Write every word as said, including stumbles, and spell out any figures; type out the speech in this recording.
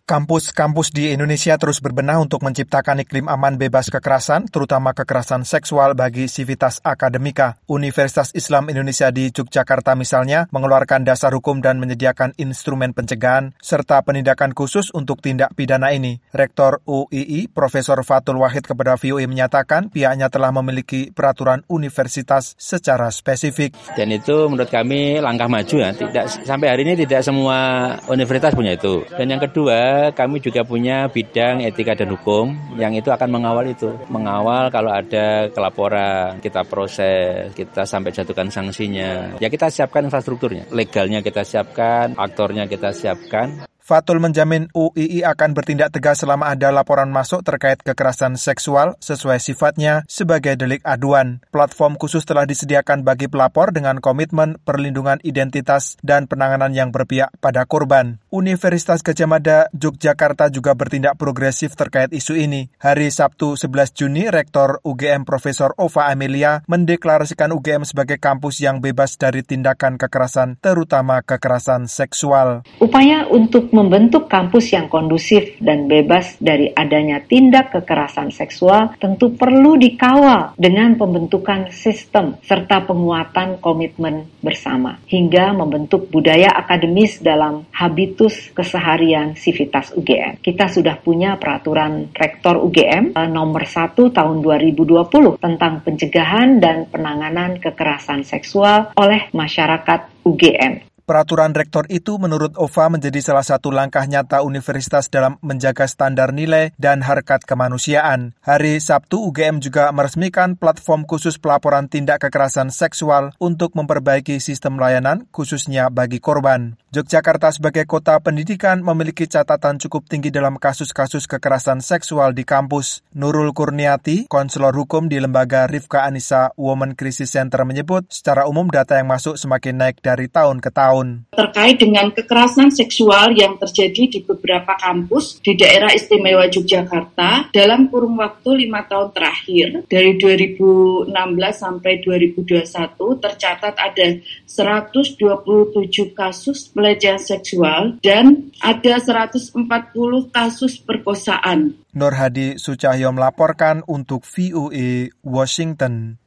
Kampus-kampus di Indonesia terus berbenah untuk menciptakan iklim aman bebas kekerasan, terutama kekerasan seksual bagi sivitas akademika. Universitas Islam Indonesia di Yogyakarta misalnya mengeluarkan dasar hukum dan menyediakan instrumen pencegahan serta penindakan khusus untuk tindak pidana ini. Rektor U I I, Profesor Fatul Wahid kepada V O A menyatakan pihaknya telah memiliki peraturan universitas secara spesifik. Dan itu menurut kami langkah maju ya. Tidak, sampai hari ini tidak semua universitas punya itu. Dan yang kedua, kami juga punya bidang etika dan hukum yang itu akan mengawal itu. Mengawal kalau ada kelaporan, kita proses, kita sampai jatuhkan sanksinya. Ya kita siapkan infrastrukturnya, legalnya kita siapkan, aktornya kita siapkan. Fatul menjamin U I I akan bertindak tegas selama ada laporan masuk terkait kekerasan seksual sesuai sifatnya sebagai delik aduan. Platform khusus telah disediakan bagi pelapor dengan komitmen perlindungan identitas dan penanganan yang berpihak pada korban. Universitas Gadjah Mada Yogyakarta juga bertindak progresif terkait isu ini. Hari Sabtu sebelas Juni, Rektor U G M Profesor Ova Amelia mendeklarasikan U G M sebagai kampus yang bebas dari tindakan kekerasan, terutama kekerasan seksual. Upaya untuk membentuk kampus yang kondusif dan bebas dari adanya tindak kekerasan seksual tentu perlu dikawal dengan pembentukan sistem serta penguatan komitmen bersama hingga membentuk budaya akademis dalam habitus keseharian sivitas U G M. Kita sudah punya peraturan Rektor U G M nomor satu tahun dua ribu dua puluh tentang pencegahan dan penanganan kekerasan seksual oleh masyarakat U G M. Peraturan rektor itu menurut Ova menjadi salah satu langkah nyata universitas dalam menjaga standar nilai dan harkat kemanusiaan. Hari Sabtu U G M juga meresmikan platform khusus pelaporan tindak kekerasan seksual untuk memperbaiki sistem layanan khususnya bagi korban. Yogyakarta sebagai kota pendidikan memiliki catatan cukup tinggi dalam kasus-kasus kekerasan seksual di kampus. Nurul Kurniati, konselor hukum di lembaga Rifka Anissa Women Crisis Center menyebut secara umum data yang masuk semakin naik dari tahun ke tahun. Terkait dengan kekerasan seksual yang terjadi di beberapa kampus di daerah istimewa Yogyakarta dalam kurun waktu lima tahun terakhir, dari dua ribu enam belas sampai dua ribu dua puluh satu tercatat ada seratus dua puluh tujuh kasus pelecehan seksual dan ada seratus empat puluh kasus perkosaan. Nur Hadi Sucahyo melaporkan untuk V O A Washington.